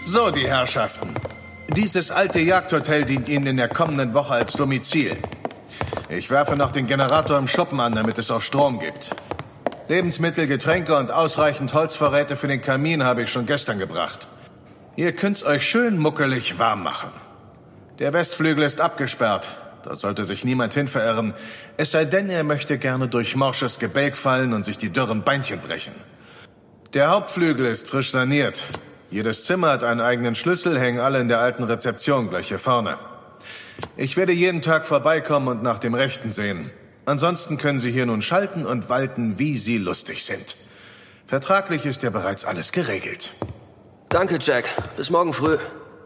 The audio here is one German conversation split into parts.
So, die Herrschaften. Dieses alte Jagdhotel dient Ihnen in der kommenden Woche als Domizil. Ich werfe noch den Generator im Schuppen an, damit es auch Strom gibt. Lebensmittel, Getränke und ausreichend Holzvorräte für den Kamin habe ich schon gestern gebracht. Ihr könnt's euch schön muckelig warm machen. Der Westflügel ist abgesperrt. Dort sollte sich niemand hin verirren. Es sei denn, er möchte gerne durch morsches Gebälk fallen und sich die dürren Beinchen brechen. Der Hauptflügel ist frisch saniert. Jedes Zimmer hat einen eigenen Schlüssel, hängen alle in der alten Rezeption gleich hier vorne. Ich werde jeden Tag vorbeikommen und nach dem Rechten sehen. Ansonsten können Sie hier nun schalten und walten, wie Sie lustig sind. Vertraglich ist ja bereits alles geregelt. Danke, Jack. Bis morgen früh.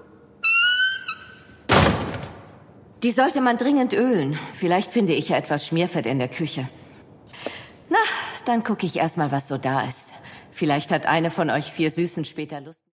Die sollte man dringend ölen. Vielleicht finde ich ja etwas Schmierfett in der Küche. Na, dann gucke ich erstmal, was so da ist. Vielleicht hat eine von euch 4 Süßen später Lust.